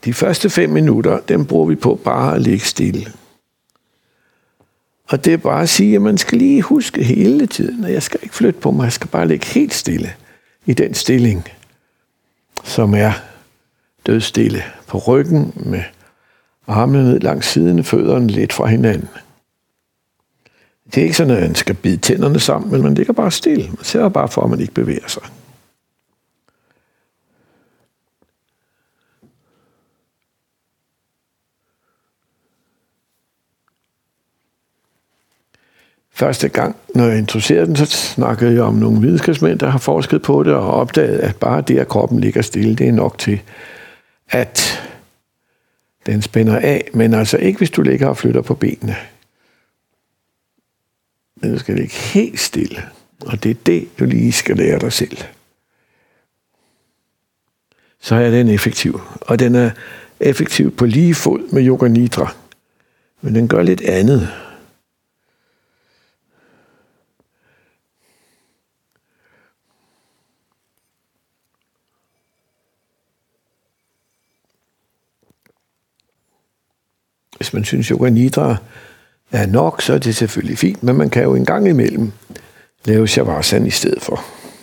De første 5 minutter, dem bruger vi på bare at ligge stille. Og det er bare at sige, at man skal lige huske hele tiden, at jeg skal ikke flytte på mig, jeg skal bare ligge helt stille i den stilling, som er dødstille på ryggen med armene ned langs siden, fødderne lidt fra hinanden. Det er ikke sådan, at man skal bide tænderne sammen, men man ligger bare stille. Man sørger bare for, at man ikke bevæger sig. Første gang, når jeg introducerede den, så snakkede jeg om nogle videnskabsmænd, der har forsket på det og opdaget, at bare det, at kroppen ligger stille, det er nok til, at den spænder af. Men altså ikke, hvis du ligger og flytter på benene. Men du skal ligge helt stille. Og det er det, du lige skal lære dig selv. Så er den effektiv. Og den er effektiv på lige fod med yoga nidra. Men den gør lidt andet. Hvis man synes, yoga nidra er nok, så er det selvfølgelig fint, men man kan jo en gang imellem lave shavasana i stedet for.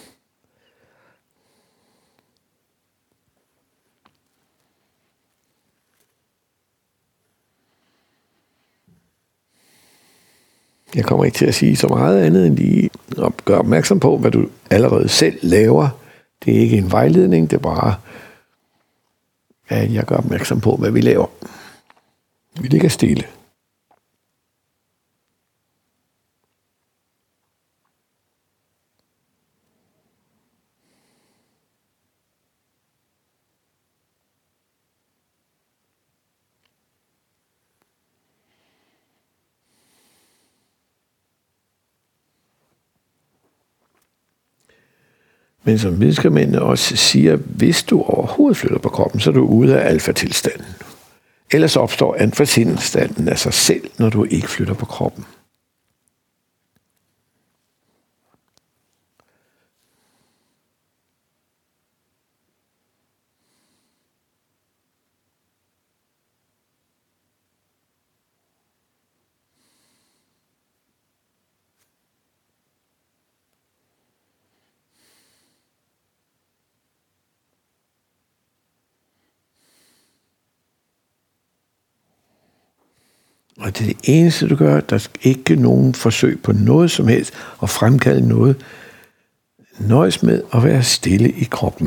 Jeg kommer ikke til at sige så meget andet end lige at gøre opmærksom på, hvad du allerede selv laver. Det er ikke en vejledning, det er bare, at jeg gør opmærksom på, hvad vi laver. Vi ligger stille. Men som videnskabsmændene også siger, hvis du overhovedet flytter på kroppen, så er du ude af alfa-tilstanden. Ellers opstår alfa-tilstanden af sig selv, når du ikke flytter på kroppen. Og det er det eneste, du gør. Der skal ikke nogen forsøg på noget som helst at fremkalde noget. Nøjes med at være stille i kroppen.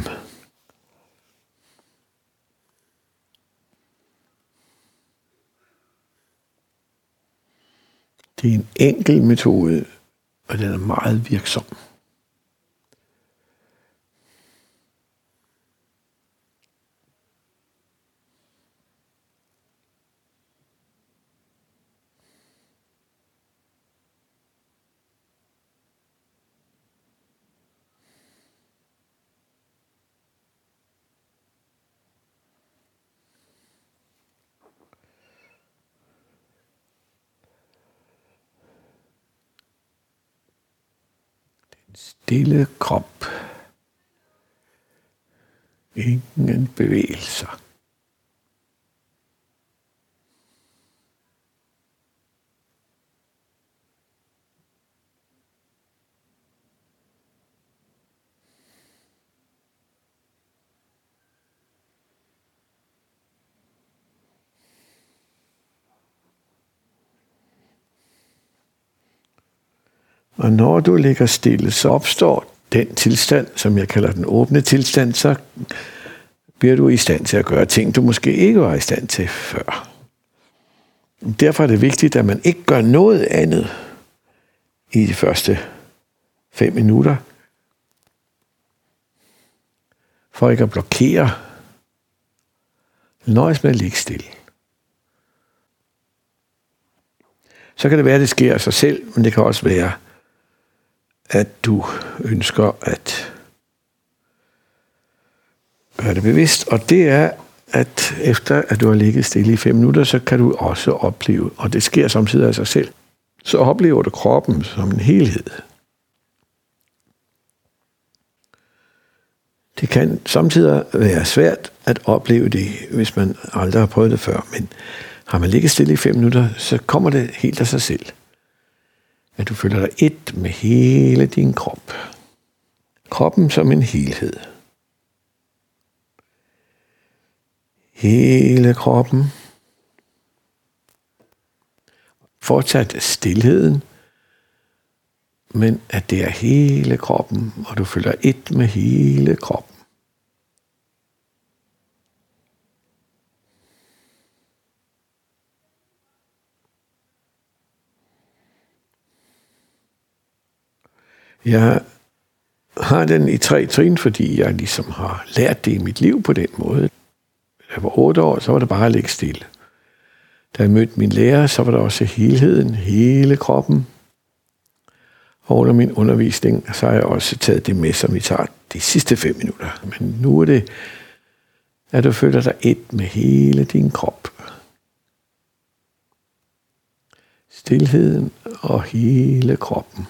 Det er en enkel metode, og den er meget virksom. Stille krop. Ingen bevægelser. Og når du ligger stille, så opstår den tilstand, som jeg kalder den åbne tilstand, så bliver du i stand til at gøre ting, du måske ikke var i stand til før. Derfor er det vigtigt, at man ikke gør noget andet i de første 5 minutter, for ikke at blokere. Nøjes med at ligge stille. Så kan det være, at det sker af sig selv, men det kan også være, at du ønsker at gøre det bevidst. Og det er, at efter at du har ligget stille i 5 minutter, så kan du også opleve, og det sker samtidig af sig selv, så oplever du kroppen som en helhed. Det kan samtidig være svært at opleve det, hvis man aldrig har prøvet det før, men har man ligget stille i 5 minutter, så kommer det helt af sig selv. At du føler dig et med hele din krop. Kroppen som en helhed. Hele kroppen. Fortsat stilheden, men at det er hele kroppen, og du føler et med hele kroppen. Jeg har den i 3 trin, fordi jeg ligesom har lært det i mit liv på den måde. Da jeg var 8 år, så var det bare at ligge stille. Da jeg mødte min lærer, så var der også helheden, hele kroppen. Og under min undervisning, så har jeg også taget det med, som vi tager de sidste 5 minutter. Men nu er det, at du føler dig et med hele din krop. Stilheden og hele kroppen.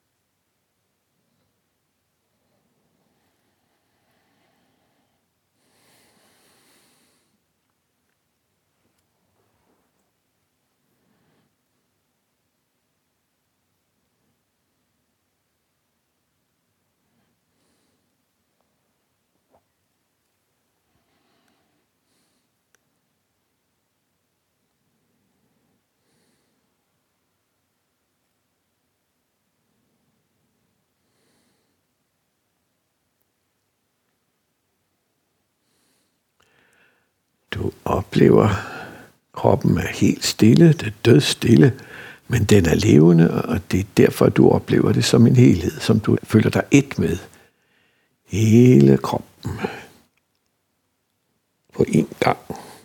Du oplever, kroppen er helt stille, det er dødstille, men den er levende, og det er derfor, du oplever det som en helhed, som du føler dig et med. Hele kroppen. På én gang.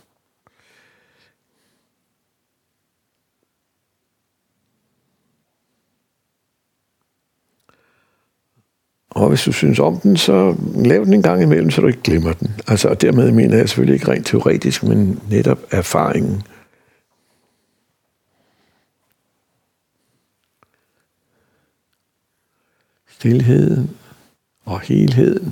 Og hvis du synes om den, så lav den en gang imellem, så du ikke glemmer den. Altså, og dermed mener jeg selvfølgelig ikke rent teoretisk, men netop erfaringen. Stilheden og helheden.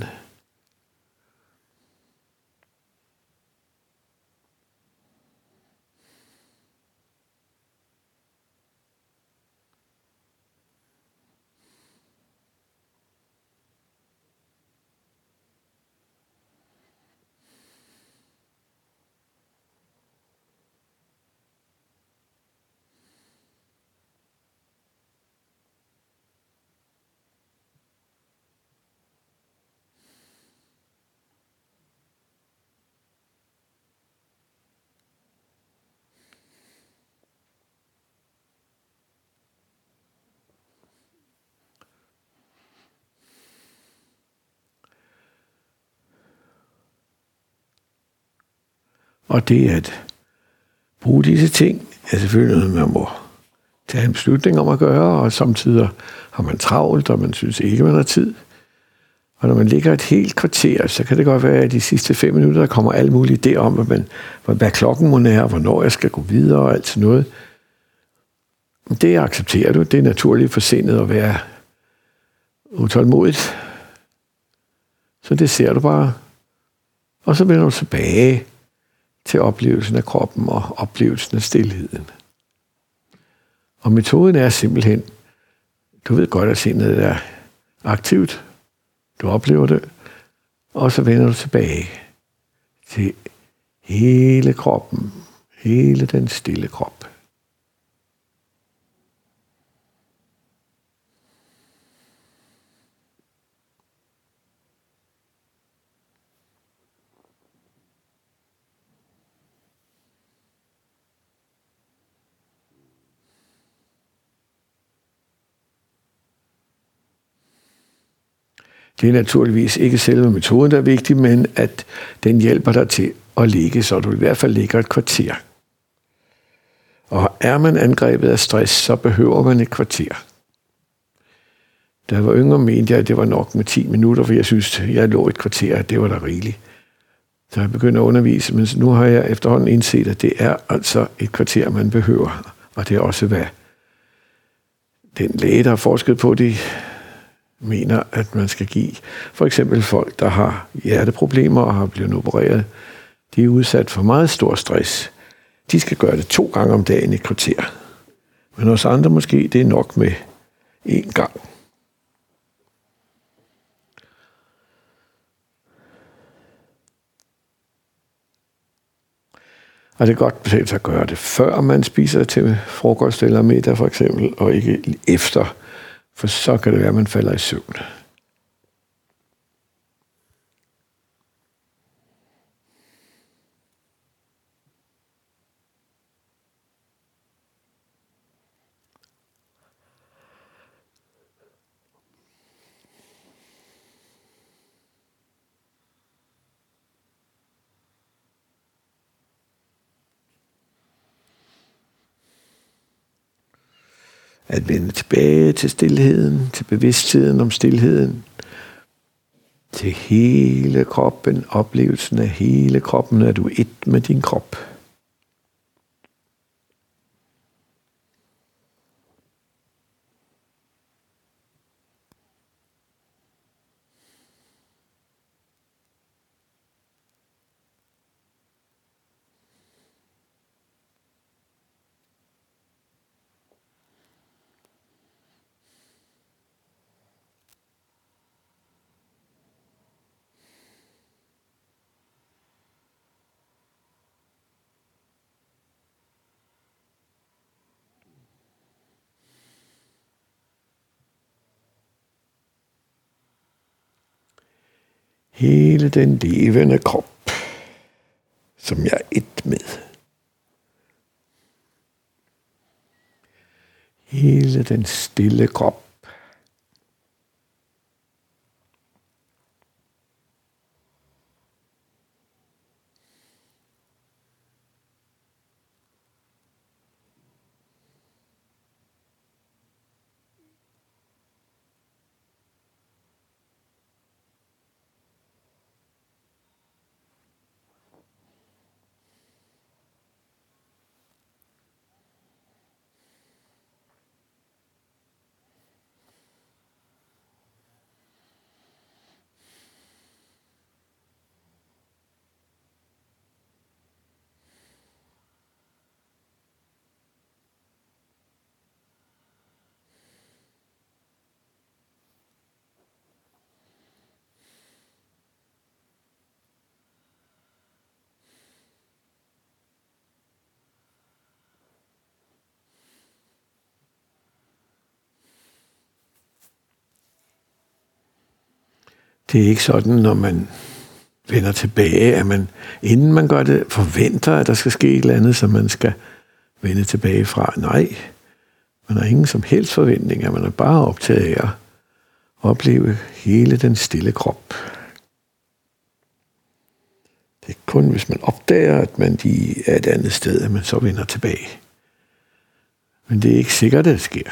Og det at bruge disse ting er selvfølgelig noget, man må tage en beslutning om at gøre, og samtidig har man travlt, og man synes ikke, man har tid. Og når man ligger et helt kvarter, så kan det godt være, at de sidste 5 minutter, der kommer alle mulige idéer om, hvad klokken må er, hvornår jeg skal gå videre og alt sådan noget. Det accepterer du. Det er naturligt for sindet at være utålmodigt. Så det ser du bare. Og så vender du tilbage til oplevelsen af kroppen og oplevelsen af stilheden. Og metoden er simpelthen, du ved godt, at sindet er aktivt. Du oplever det, og så vender du tilbage til hele kroppen, hele den stille krop. Det er naturligvis ikke selve metoden, der er vigtig, men at den hjælper dig til at ligge, så du i hvert fald ligger et kvarter. Og er man angrebet af stress, så behøver man et kvarter. Da jeg var yngre, mente jeg, at det var nok med 10 minutter, for jeg synes, jeg lå et kvarter, at det var da rigeligt. Så jeg begyndte at undervise, men nu har jeg efterhånden indset, at det er altså et kvarter, man behøver. Og det er også, hvad den læge, der har forsket på det mener, at man skal give. For eksempel folk, der har hjerteproblemer og har blevet opereret, de er udsat for meget stor stress. De skal gøre det 2 gange om dagen i et kvarter. Men hos andre måske, det er nok med 1 gang. Og det er godt betalt sig at gøre det, før man spiser til frokost eller middag for eksempel, og ikke efter, for så kan det være, at man falder i søvn. At vende tilbage til stilheden, til bevidstheden om stilheden, til hele kroppen, oplevelsen af hele kroppen, at du er et med din krop. Hele den levende krop, som jeg er et med. Hele den stille krop. Det er ikke sådan, når man vender tilbage, at man, inden man gør det, forventer, at der skal ske et eller andet, som man skal vende tilbage fra. Nej, man har ingen som helst forventninger. Man er bare optaget af at opleve hele den stille krop. Det er kun, hvis man opdager, at man lige er et andet sted, at man så vender tilbage. Men det er ikke sikkert, at det sker.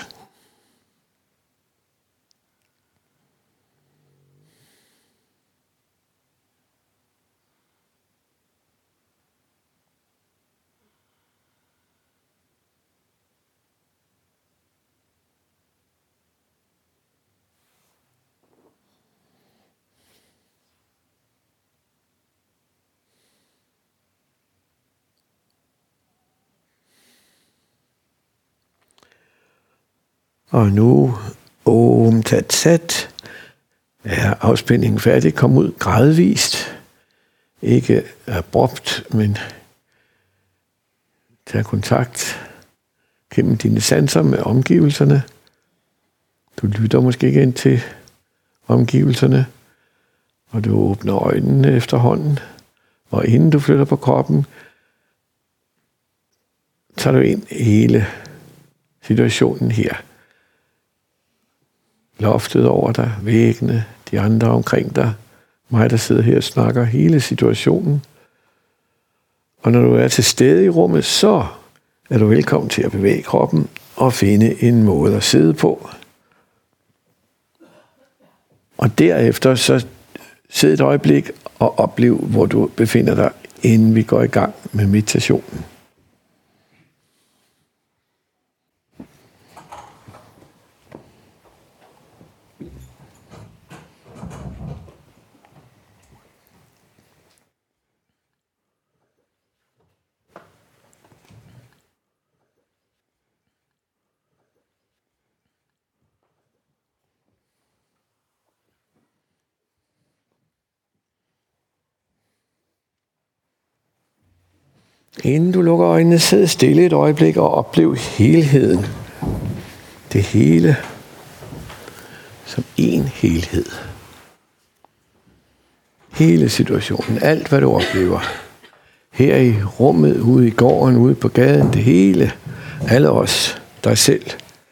Og nu, Om Tat Sat, er afspændingen færdig. Kom ud gradvist. Ikke abrupt, men tag kontakt gennem dine sanser med omgivelserne. Du lytter måske igen til omgivelserne, og du åbner øjnene efterhånden. Og inden du flytter på kroppen, tager du ind hele situationen her. Loftet over dig, væggene, de andre omkring dig, mig der sidder her og snakker, hele situationen. Og når du er til stede i rummet, så er du velkommen til at bevæge kroppen og finde en måde at sidde på. Og derefter så sid et øjeblik og oplev, hvor du befinder dig, inden vi går i gang med meditationen. Inden du lukker øjnene, sid stille et øjeblik og oplev helheden. Det hele som en helhed. Hele situationen, alt hvad du oplever. Her i rummet, ude i gården, ude på gaden, det hele. Alle os, dig selv.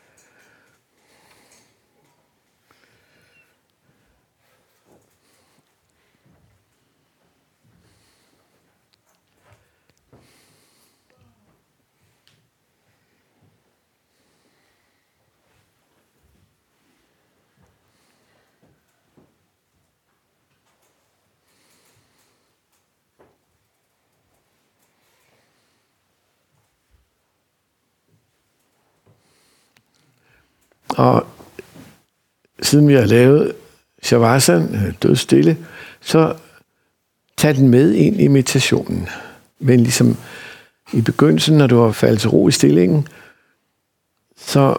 Og siden vi har lavet Shavasana, dødstille, så tag den med ind i meditationen. Men ligesom i begyndelsen, når du har faldet til ro i stillingen, så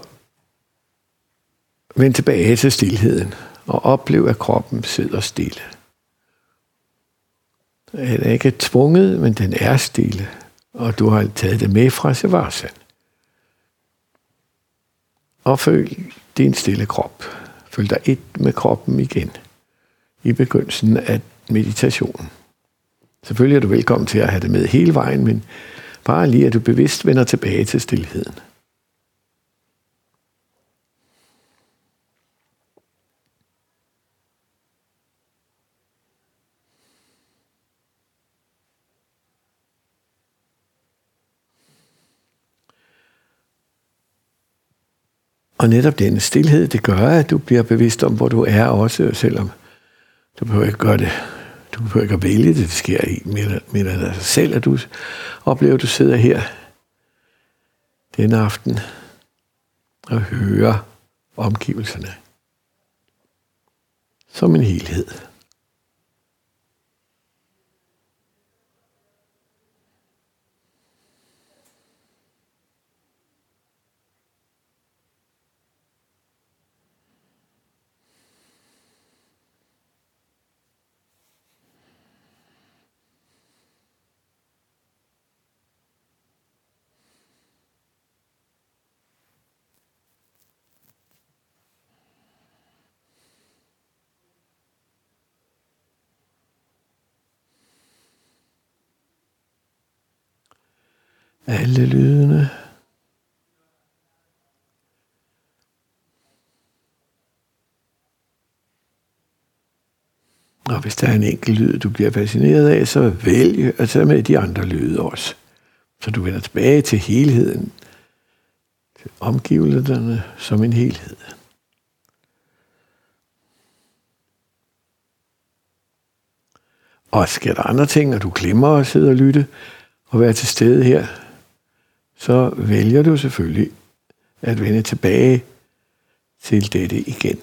vend tilbage til stilheden og oplev, at kroppen sidder stille. Den er ikke tvunget, men den er stille, og du har taget det med fra Shavasana. Og føl din stille krop. Føl dig et med kroppen igen i begyndelsen af meditationen. Selvfølgelig er du velkommen til at have det med hele vejen, men bare lige at du bevidst vender tilbage til stilheden. Og netop denne stilhed, det gør, at du bliver bevidst om, hvor du er også, selvom du behøver ikke gøre det. Du behøver ikke at vælge det, det sker i, men af dig selv, at du oplever, at du sidder her denne aften og hører omgivelserne som en helhed. Alle lydene. Og hvis der er en enkelt lyd, du bliver fascineret af, så vælg at tage med de andre lyde også. Så du vender tilbage til helheden, til omgivelserne som en helhed. Og sker der andre ting, og du glemmer at sidde og lytte og være til stede her, så vælger du selvfølgelig at vende tilbage til dette igen.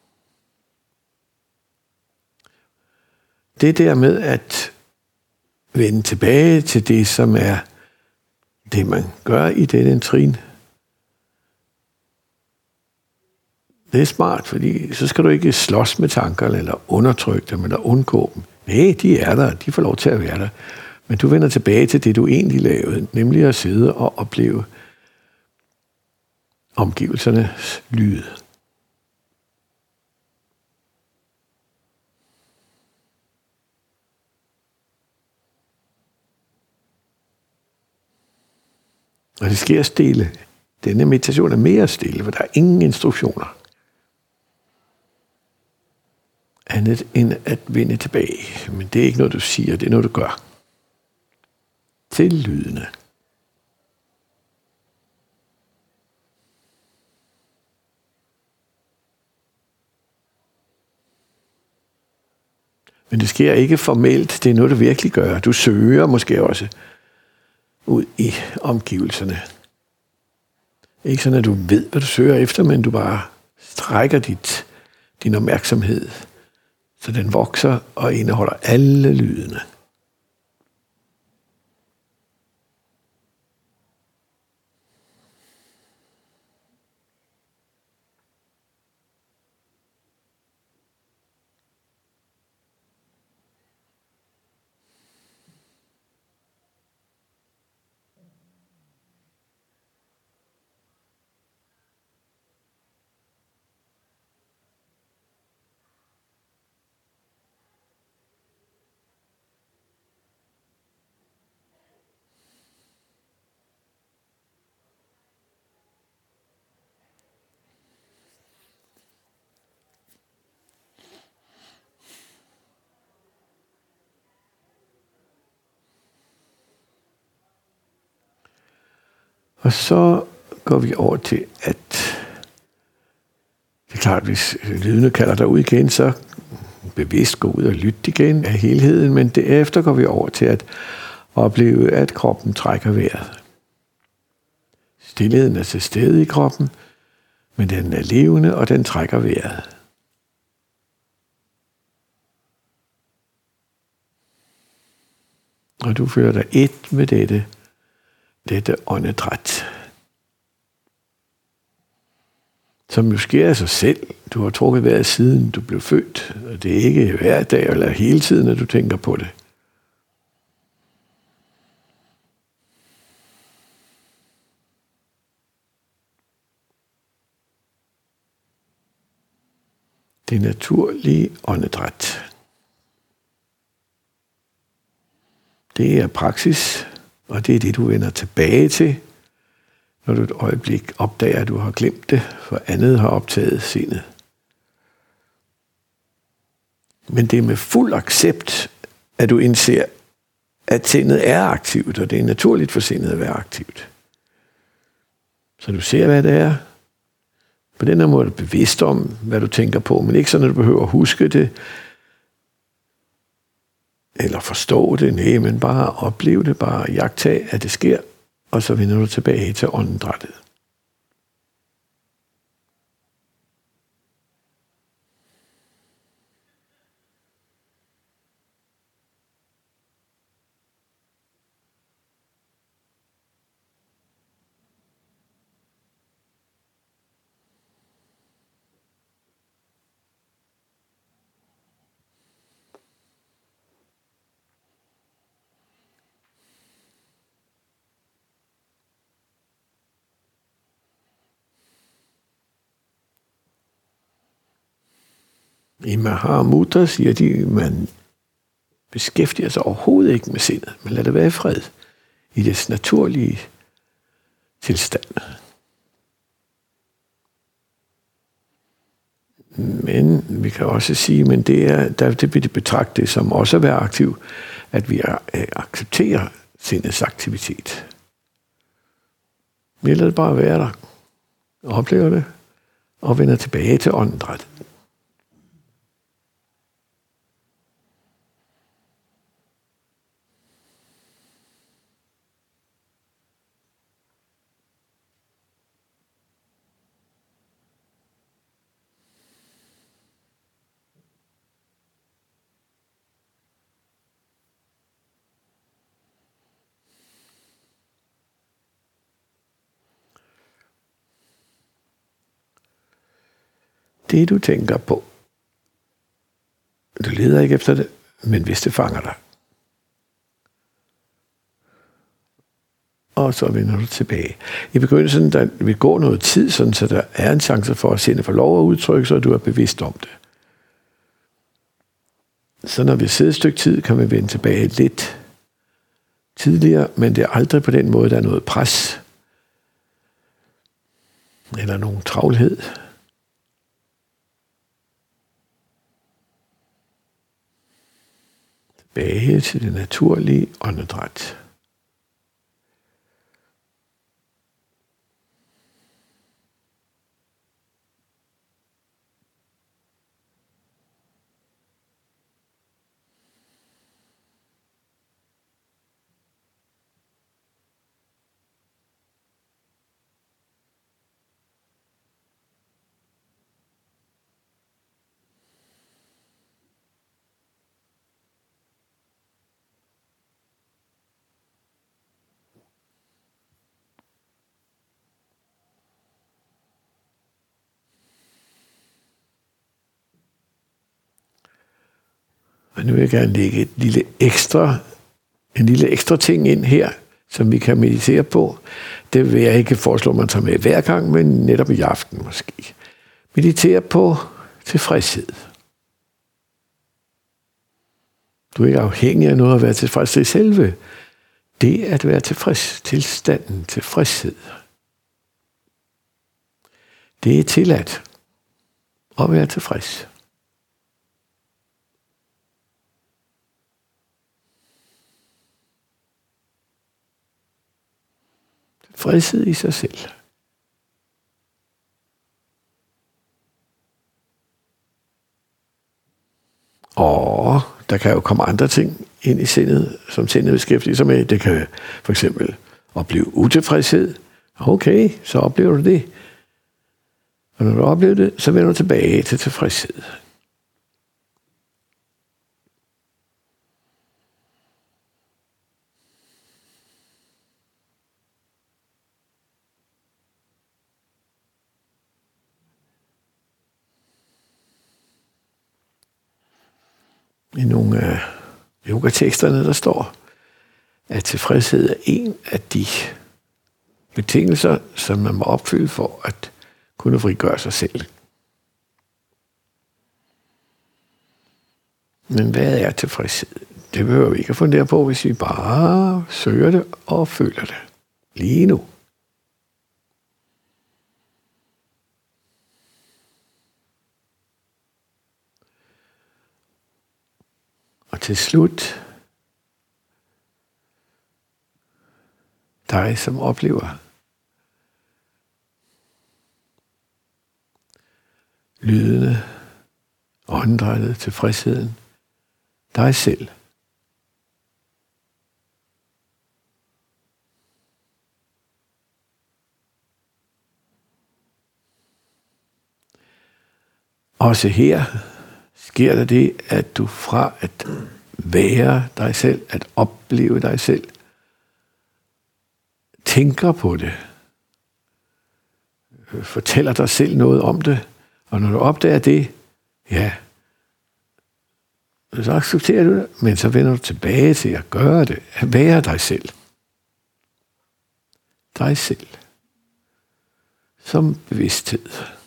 Det der med at vende tilbage til det, som er det, man gør i denne trin, det er smart, fordi så skal du ikke slås med tankerne, eller undertrykke dem, eller undgå dem. Nej, de er der, de får lov til at være der. Men du vender tilbage til det, du egentlig lavede, nemlig at sidde og opleve omgivelsernes lyd. Og det sker stille. Denne meditation er mere stille, for der er ingen instruktioner. Andet end at vende tilbage. Men det er ikke noget, du siger, det er noget, du gør. Til lydene. Men det sker ikke formelt, det er noget, du virkelig gør. Du søger måske også ud i omgivelserne. Ikke sådan, at du ved, hvad du søger efter, men du bare strækker din opmærksomhed, så den vokser og indeholder alle lydene. Og så går vi over til, at det er klart, hvis lydene kalder dig ud igen, så bevidst gå ud og lytte igen af helheden, men derefter går vi over til at opleve, at kroppen trækker vejret. Stilheden er til stede i kroppen, men den er levende, og den trækker vejret. Og du føler dig et med dette åndedræt, som jo sker af sig selv. Du har trukket vejret siden du blev født, og det er ikke hver dag eller hele tiden, at du tænker på det. Det naturlige åndedræt. Det er praksis, og det er det, du vender tilbage til, når du et øjeblik opdager, at du har glemt det, for andet har optaget sindet. Men det er med fuld accept, at du indser, at sindet er aktivt, og det er naturligt for sindet at være aktivt. Så du ser, hvad det er. På den her måde er du bevidst om, hvad du tænker på, men ikke sådan, at du behøver at huske det, eller forstå det, nej, men bare opleve det, bare iagttage, at det sker, og så vender du tilbage til åndedrættet. I Mahamudra siger de, man beskæftiger sig overhovedet ikke med sindet, men lad det være i fred i dets naturlige tilstand. Men vi kan også sige, men det vil de betragte som også at være aktiv, at vi accepterer sindets aktivitet. Vi lader det bare være der, og oplever det, og vender tilbage til åndedrættet. Det du tænker på, du leder ikke efter det, men hvis det fanger dig, og så vender du tilbage. I begyndelsen, der vil gå noget tid, sådan, så der er en chance for at sindet får lov at udtrykke, så du er bevidst om det. Så når vi sidder et stykke tid, kan vi vende tilbage lidt tidligere, men det er aldrig på den måde, der er noget pres, eller nogen travlhed. Tilbage til det naturlige åndedræt. Og nu vil jeg gerne lægge en lille ekstra ting ind her, som vi kan meditere på. Det vil jeg ikke foreslå, at man tager med hver gang, men netop i aften måske. Meditere på tilfredshed. Du er ikke afhængig af noget at være tilfreds i selve. Det at være tilfreds, tilstanden, tilfredshed. Det er tilladt at være tilfreds. tilfredshed i sig selv. Og der kan jo komme andre ting ind i sindet, som sindet beskæftiger sig med. Det kan for eksempel opleve utilfredshed. Okay, så oplever du det. Og når du oplever det, så vender du tilbage til tilfredshed. I nogle af yogateksterne, der står, at tilfredshed er en af de betingelser, som man må opfylde for at kunne frigøre sig selv. Men hvad er tilfredshed? Det behøver vi ikke at fundere på, hvis vi bare søger det og føler det. Lige nu. Og til slut, dig som oplever lydene, åndedrættet, tilfredsheden, dig selv. Også her sker der det, at du fra at være dig selv, at opleve dig selv, tænker på det, fortæller dig selv noget om det, og når du opdager det, ja, så accepterer du det, men så vender du tilbage til at gøre det, at være dig selv. Dig selv. Som bevidsthed.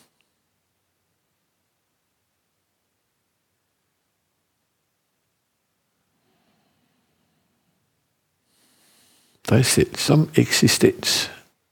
Dig selv som eksistens.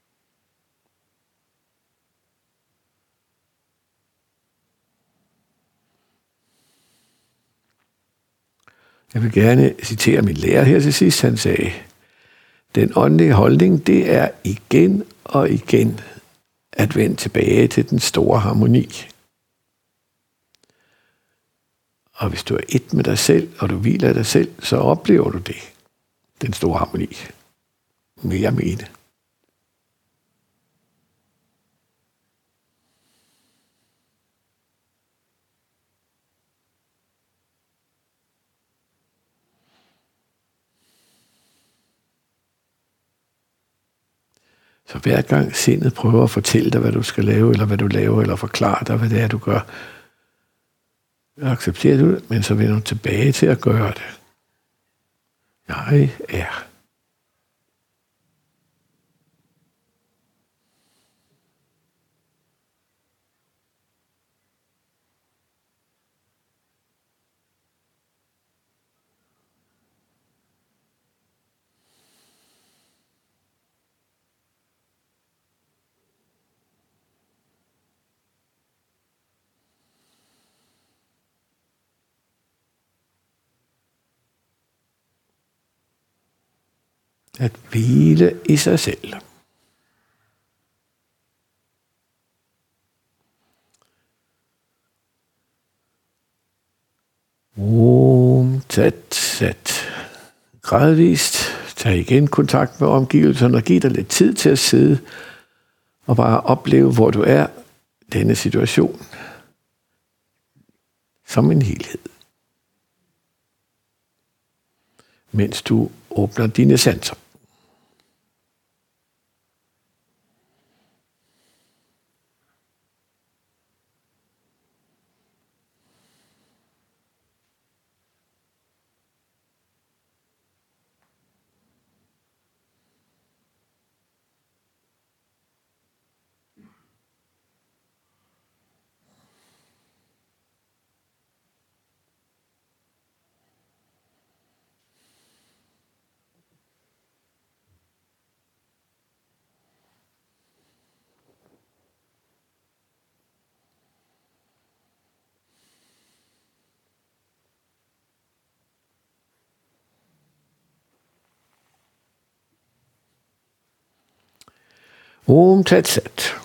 Jeg vil gerne citere min lærer her til sidst. Han sagde, den åndelige holdning, det er igen og igen at vende tilbage til den store harmoni. Og hvis du er et med dig selv, og du hviler dig selv, så oplever du det. Den store harmoni. Mere med det. Så hver gang sindet prøver at fortælle dig, hvad du skal lave, eller hvad du laver, eller forklare dig, hvad det er, du gør, accepterer du det, men så vender du tilbage til at gøre det. Jeg er. At hvile i sig selv. Sat. Gradvist tag igen kontakt med omgivelserne og giv dig lidt tid til at sidde og bare opleve, hvor du er denne situation som en helhed. Mens du åbner dine sanser. Om Tat Sat.